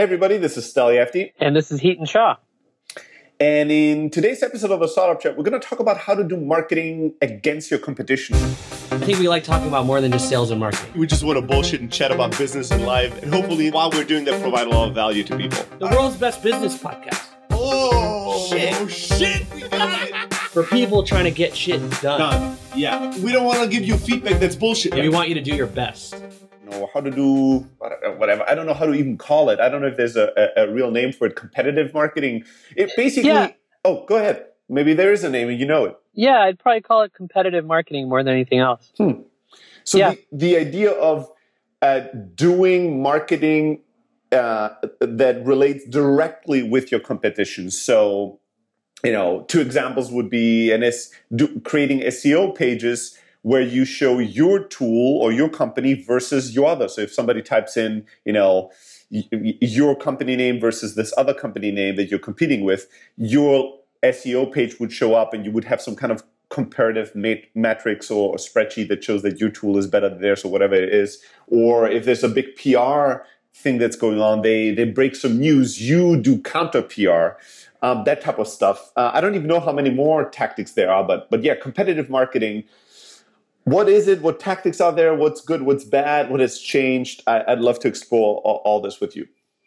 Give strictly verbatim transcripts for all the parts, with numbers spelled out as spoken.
Hey everybody, this is Steli Efti. And this is Heaton Shaw. And in today's episode of the Startup Chat, we're going to talk about how to do marketing against your competition. I think we like talking about more than just sales and marketing. We just want to bullshit and chat about business and life. And hopefully, while we're doing that, provide a lot of value to people. The world's best business podcast. Oh, shit. Oh, shit. We got it. For people trying to get shit done. Done. Yeah. We don't want to give you feedback that's bullshit. And we want you to do your best. Know how to do whatever. I don't know how to even call it. I don't know if there's a, a, a real name for it. Competitive marketing. It basically, yeah. Oh, go ahead. Maybe there is a name and you know it. Yeah, I'd probably call it competitive marketing more than anything else. Hmm. So yeah. the, the idea of uh, doing marketing uh, that relates directly with your competition. So, you know, two examples would be an S, do, creating S E O pages where you show your tool or your company versus your other. So if somebody types in, you know, y- your company name versus this other company name that you're competing with, your S E O page would show up and you would have some kind of comparative mat- matrix or a spreadsheet that shows that your tool is better than theirs or whatever it is. Or if there's a big P R thing that's going on, they, they break some news, you do counter P R. Um, that type of stuff. Uh, I don't even know how many more tactics there are, but but yeah, competitive marketing. What is it? What tactics are there? What's good? What's bad? What has changed? I, I'd love to explore all, all this with you.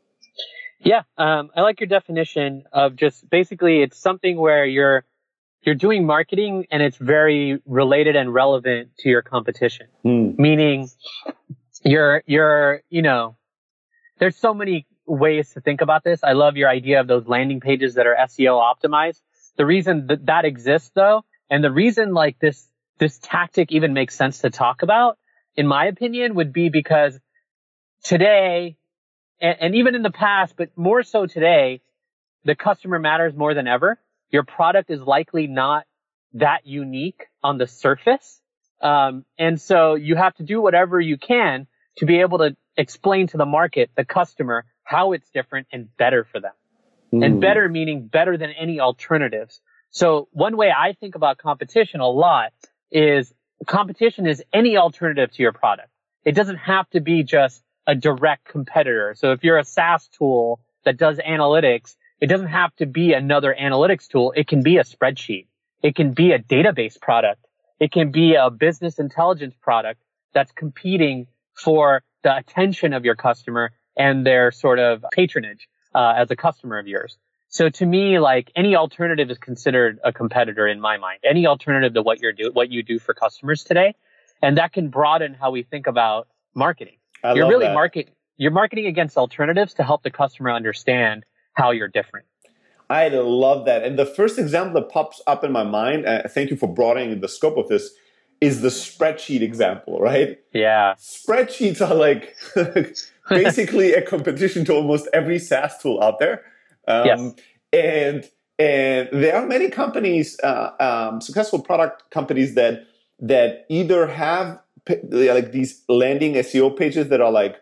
Yeah, um, I like your definition of just basically it's something where you're you're doing marketing and it's very related and relevant to your competition. Mm. Meaning, you're you're you know, there's so many ways to think about this. I love your idea of those landing pages that are S E O optimized. The reason that that exists, though, and the reason like this. This tactic even makes sense to talk about, in my opinion, would be because today, and, and even in the past, but more so today, the customer matters more than ever. Your product is likely not that unique on the surface. Um, and so you have to do whatever you can to be able to explain to the market, the customer, how it's different and better for them. Mm. And better meaning better than any alternatives. So one way I think about competition a lot is competition is any alternative to your product. It doesn't have to be just a direct competitor. So if you're a SaaS tool that does analytics, it doesn't have to be another analytics tool. It can be a spreadsheet. It can be a database product. It can be a business intelligence product that's competing for the attention of your customer and their sort of patronage uh, as a customer of yours. So to me, like any alternative is considered a competitor in my mind. Any alternative to what you're do, what you do for customers today, and that can broaden how we think about marketing. I you're love really that. market. You're marketing against alternatives to help the customer understand how you're different. I love that. And the first example that pops up in my mind, uh, thank you for broadening the scope of this, is the spreadsheet example, right? Yeah. Spreadsheets are like basically a competition to almost every SaaS tool out there. Um, yes. And and there are many companies, uh, um, successful product companies that that either have like these landing S E O pages that are like,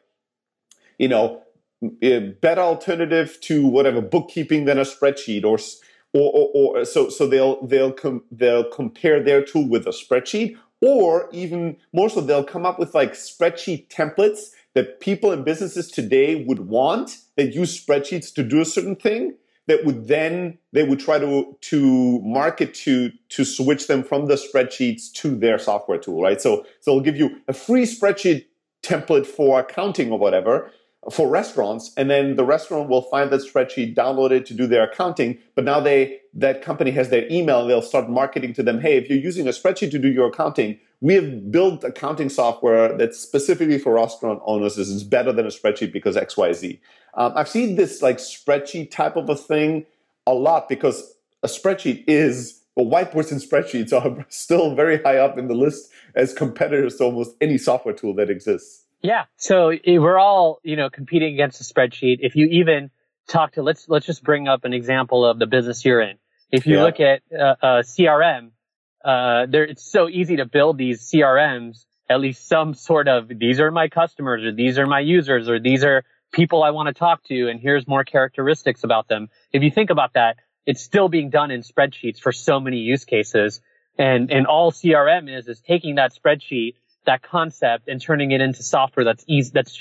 you know, a better alternative to whatever bookkeeping than a spreadsheet, or or or, or so so they'll they'll com- they'll compare their tool with a spreadsheet, or even more so they'll come up with like spreadsheet templates that people in businesses today would want, that use spreadsheets to do a certain thing, that would then, they would try to to market to to switch them from the spreadsheets to their software tool, right? So, so they'll give you a free spreadsheet template for accounting or whatever, for restaurants, and then the restaurant will find that spreadsheet, download it to do their accounting, but now they that company has their email, and they'll start marketing to them, hey, if you're using a spreadsheet to do your accounting, we have built accounting software that's specifically for restaurant owners. This is better than a spreadsheet because X, Y, Z. Um, I've seen this like spreadsheet type of a thing a lot because a spreadsheet is, well, whiteboards and spreadsheets are still very high up in the list as competitors to almost any software tool that exists. Yeah. So we're all, you know, competing against a spreadsheet. If you even talk to, let's, let's just bring up an example of the business you're in. If you yeah. look at uh, uh, C R M, uh, there, it's so easy to build these C R Ms, at least some sort of, these are my customers, or these are my users, or these are people I want to talk to, and here's more characteristics about them. If you think about that, it's still being done in spreadsheets for so many use cases. And, and all C R M is, is taking that spreadsheet, that concept, and turning it into software that's easy, that's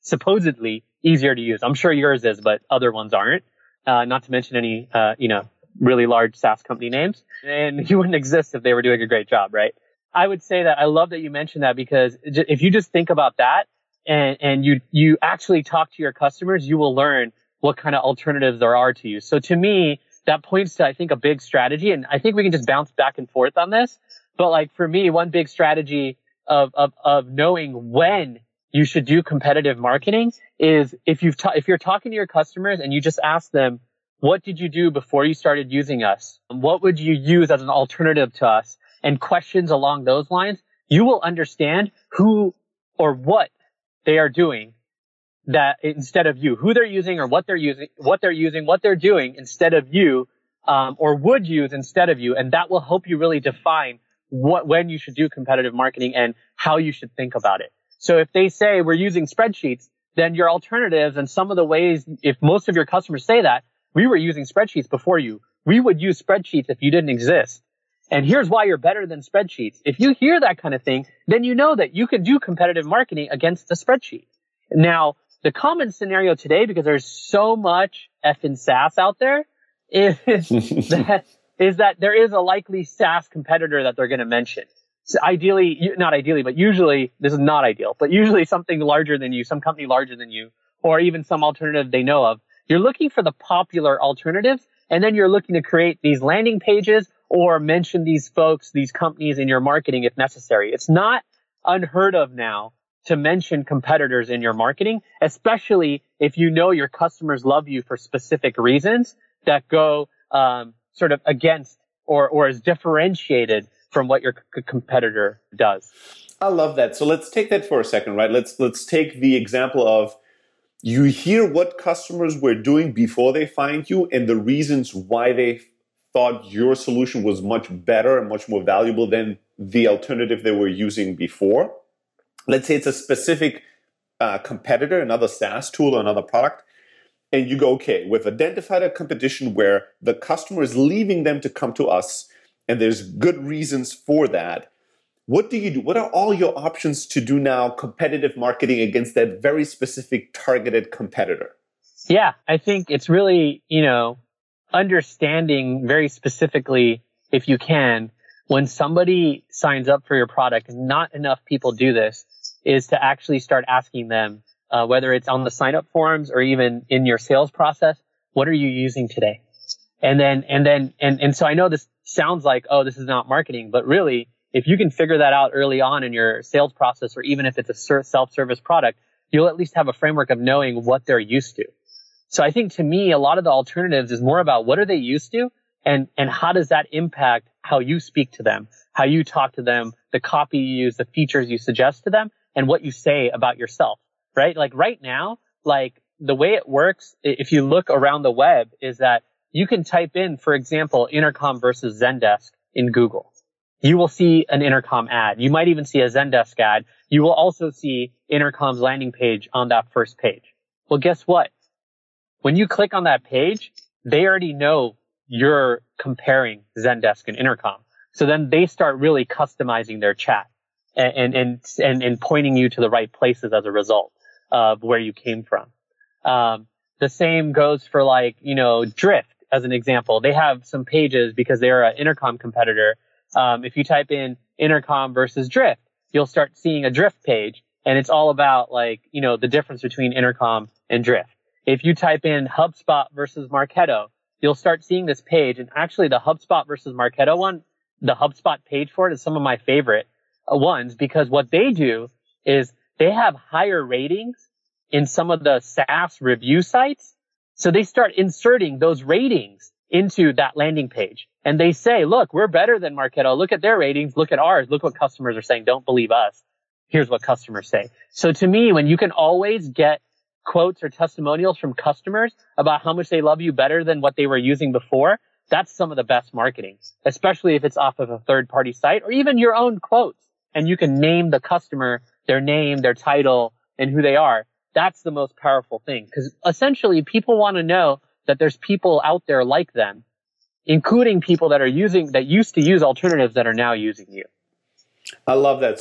supposedly easier to use. I'm sure yours is, but other ones aren't. Uh, not to mention any, uh, you know, really large SaaS company names. And you wouldn't exist if they were doing a great job, right? I would say that I love that you mentioned that, because if you just think about that and, and you, you actually talk to your customers, you will learn what kind of alternatives there are to you. So to me, that points to, I think, a big strategy. And I think we can just bounce back and forth on this. But like for me, one big strategy of, of, of knowing when you should do competitive marketing is if you've ta- if you're talking to your customers and you just ask them, what did you do before you started using us? What would you use as an alternative to us? And questions along those lines, you will understand who or what they are doing that instead of you, who they're using or what they're using, what they're using, what they're doing instead of you, um, or would use instead of you. And that will help you really define what, when you should do competitive marketing and how you should think about it. So if they say we're using spreadsheets, then your alternatives and some of the ways, if most of your customers say that, we were using spreadsheets before you. We would use spreadsheets if you didn't exist. And here's why you're better than spreadsheets. If you hear that kind of thing, then you know that you can do competitive marketing against the spreadsheet. Now, the common scenario today, because there's so much effing SaaS out there, is that, is that there is a likely SaaS competitor that they're going to mention. So ideally, not ideally, but usually, this is not ideal, but usually something larger than you, some company larger than you, or even some alternative they know of. You're looking for the popular alternatives, and then you're looking to create these landing pages or mention these folks, these companies in your marketing if necessary. It's not unheard of now to mention competitors in your marketing, especially if you know your customers love you for specific reasons that go um, sort of against or, or is differentiated from what your c- competitor does. I love that. So let's take that for a second, right? Let's let's take the example of you hear what customers were doing before they find you and the reasons why they thought your solution was much better and much more valuable than the alternative they were using before. Let's say it's a specific uh, competitor, another SaaS tool or another product, and you go, okay, we've identified a competition where the customer is leaving them to come to us, and there's good reasons for that. What do you do? What are all your options to do now competitive marketing against that very specific targeted competitor? Yeah, I think it's really, you know, understanding very specifically, if you can, when somebody signs up for your product, and not enough people do this, is to actually start asking them, uh, whether it's on the sign-up forms or even in your sales process, what are you using today? And then, and then, and, and so I know this sounds like, oh, this is not marketing, but really, if you can figure that out early on in your sales process, or even if it's a self-service product, you'll at least have a framework of knowing what they're used to. So I think to me, a lot of the alternatives is more about what are they used to and, and how does that impact how you speak to them, how you talk to them, the copy you use, the features you suggest to them, and what you say about yourself, right? Like right now, like the way it works, if you look around the web, is that you can type in, for example, Intercom versus Zendesk in Google. You will see an Intercom ad. You might even see a Zendesk ad. You will also see Intercom's landing page on that first page. Well, guess what? When you click on that page, they already know you're comparing Zendesk and Intercom. So then they start really customizing their chat and, and, and, and pointing you to the right places as a result of where you came from. Um, the same goes for like, you know, Drift as an example. They have some pages because they're an Intercom competitor. Um, if you type in Intercom versus Drift, you'll start seeing a Drift page, and it's all about like, you know, the difference between Intercom and Drift. If you type in HubSpot versus Marketo, you'll start seeing this page. And actually the HubSpot versus Marketo one, the HubSpot page for it is some of my favorite ones, because what they do is they have higher ratings in some of the SaaS review sites. So they start inserting those ratings into that landing page. And they say, look, we're better than Marketo. Look at their ratings. Look at ours. Look what customers are saying. Don't believe us. Here's what customers say. So to me, when you can always get quotes or testimonials from customers about how much they love you better than what they were using before, that's some of the best marketing, especially if it's off of a third party site or even your own quotes. And you can name the customer, their name, their title, and who they are. That's the most powerful thing, because essentially people want to know that there's people out there like them, including people that are using, that used to use alternatives that are now using you. I love that. So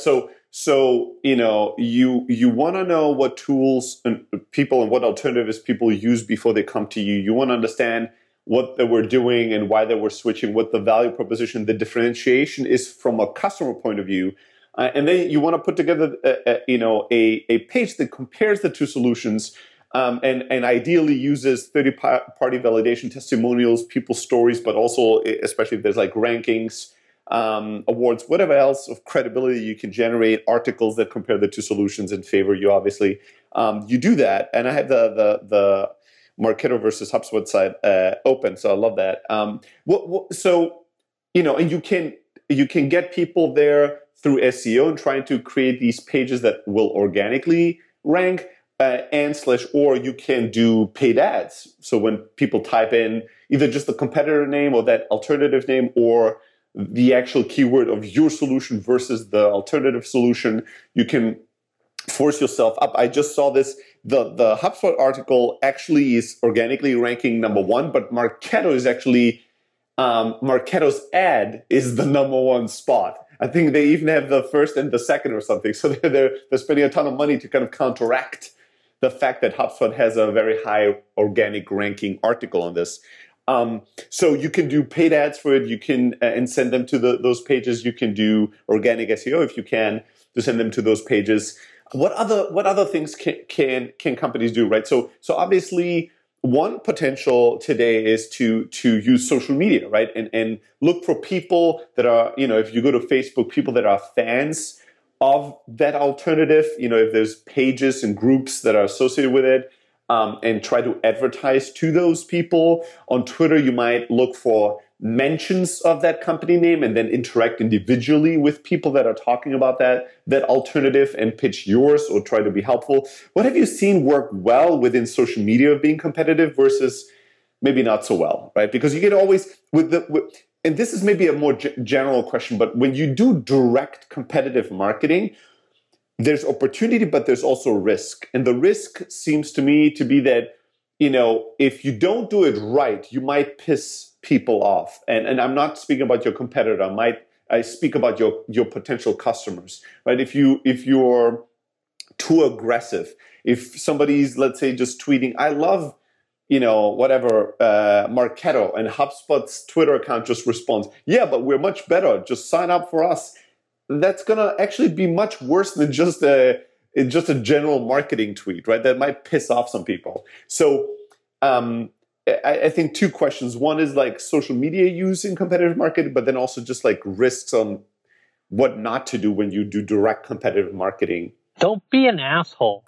So, you know, you you want to know what tools and people and what alternatives people use before they come to you. You want to understand what they were doing and why they were switching, what the value proposition, the differentiation is from a customer point of view. Uh, and then you want to put together, a, a, you know, a, a page that compares the two solutions um, and, and ideally uses third-party validation, testimonials, people's stories, but also, especially if there's like rankings, um, awards, whatever else of credibility you can generate, articles that compare the two solutions and favor you, obviously. Um, you do that. And I have the the the Marketo versus HubSpot site uh, open, so I love that. Um, what, what, so, you know, and you can you can get people there through S E O and trying to create these pages that will organically rank, uh, and slash, or you can do paid ads. So when people type in either just the competitor name or that alternative name or the actual keyword of your solution versus the alternative solution, you can force yourself up. I just saw this. The, the HubSpot article actually is organically ranking number one, but Marketo is actually, um, Marketo's ad is the number one spot. I think they even have the first and the second or something. So they're, they're, they're spending a ton of money to kind of counteract the fact that HubSpot has a very high organic ranking article on this. Um, so you can do paid ads for it. You can uh, and send them to the, those pages. You can do organic S E O if you can to send them to those pages. What other what other things can can can companies do, right? So so obviously one potential today is to to use social media, right? And and look for people that are, you know, if you go to Facebook, people that are fans of that alternative, you know, if there's pages and groups that are associated with it, um, and try to advertise to those people. On Twitter, you might look for mentions of that company name and then interact individually with people that are talking about that, that alternative and pitch yours or try to be helpful. What have you seen work well within social media of being competitive versus maybe not so well, right? Because you can always, with the, with, and this is maybe a more g- general question, but when you do direct competitive marketing, there's opportunity, but there's also risk. And the risk seems to me to be that, you know, if you don't do it right, you might piss people off. And, and I'm not speaking about your competitor. I might, I speak about your, your potential customers, right? If you, if you're too aggressive, if somebody's, let's say, just tweeting, I love, you know, whatever, uh, Marketo, and HubSpot's Twitter account just responds, yeah, but we're much better. Just sign up for us. That's going to actually be much worse than just a, just a general marketing tweet, right? That might piss off some people. So, um, I, I think two questions. One is like social media use in competitive marketing, but then also just like risks on what not to do when you do direct competitive marketing. Don't be an asshole.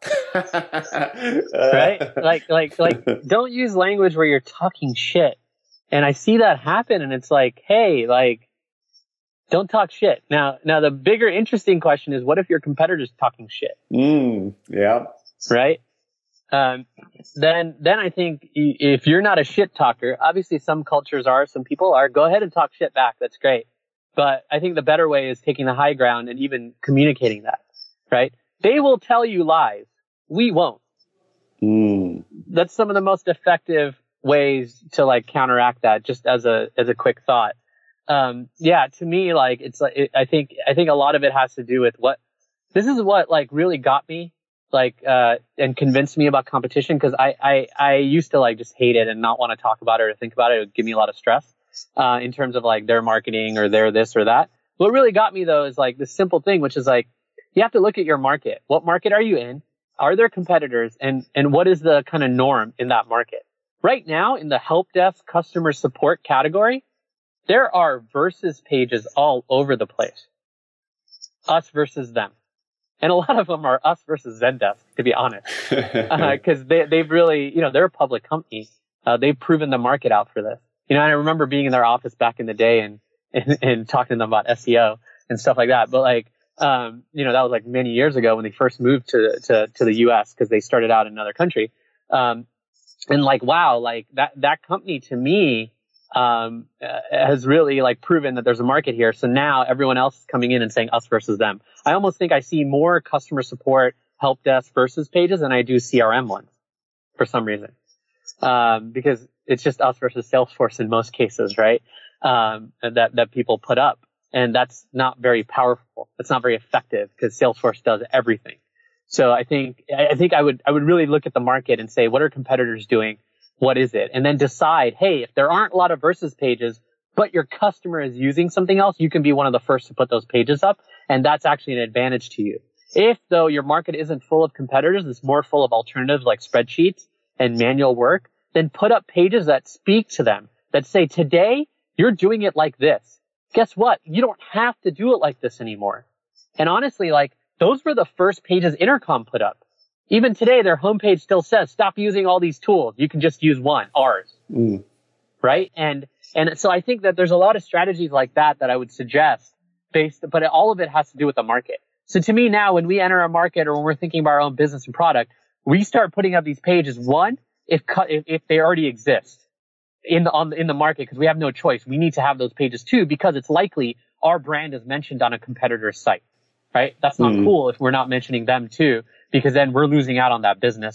Right? Like, like, like, don't use language where you're talking shit. And I see that happen, and it's like, hey, like, don't talk shit. Now, now the bigger interesting question is, what if your competitor's talking shit? Mm, yeah. Right? Um, then, then I think if you're not a shit talker, obviously some cultures are, some people are, go ahead and talk shit back. That's great. But I think the better way is taking the high ground and even communicating that, right? They will tell you lies. We won't. Mm. That's some of the most effective ways to like counteract that, just as a, as a quick thought. Um, yeah, to me, like, it's like, it, I think, I think a lot of it has to do with what, this is what like really got me, like, uh, and convinced me about competition. Cause I, I, I used to like just hate it and not want to talk about it or think about it. It would give me a lot of stress, uh, in terms of like their marketing or their this or that. What really got me though is like this simple thing, which is like, you have to look at your market. What market are you in? Are there competitors? And, and what is the kind of norm in that market? Right now in the help desk customer support category, there are versus pages all over the place. Us versus them. And a lot of them are us versus Zendesk, to be honest. uh, Cause they, they've really, you know, they're a public company. Uh, they've proven the market out for this. You know, and I remember being in their office back in the day and, and, and talking to them about S E O and stuff like that. But like, um, you know, that was like many years ago when they first moved to, to, to the U S because they started out in another country. Um, and like, wow, like that, that company to me, um, uh, has really like proven that there's a market here. So now everyone else is coming in and saying us versus them. I almost think I see more customer support help desk versus pages than I do C R M ones for some reason. Um, because it's just us versus Salesforce in most cases, right? Um, that, that people put up. And that's not very powerful. That's not very effective because Salesforce does everything. So I think, I think I would, I would really look at the market and say, what are competitors doing? What is it? And then decide, hey, if there aren't a lot of versus pages, but your customer is using something else, you can be one of the first to put those pages up. And that's actually an advantage to you. If though your market isn't full of competitors, it's more full of alternatives like spreadsheets and manual work, then put up pages that speak to them, that say, today you're doing it like this. Guess what? You don't have to do it like this anymore. And honestly, like, those were the first pages Intercom put up. Even today, their homepage still says, stop using all these tools. You can just use one, ours. Mm. Right? And, and so I think that there's a lot of strategies like that that I would suggest based, but all of it has to do with the market. So to me now, when we enter a market or when we're thinking about our own business and product, we start putting up these pages. One, if, if, if they already exist in the, on the, in the market, because we have no choice. We need to have those pages too, because it's likely our brand is mentioned on a competitor's site. Right? That's not mm. cool if we're not mentioning them too, because then we're losing out on that business.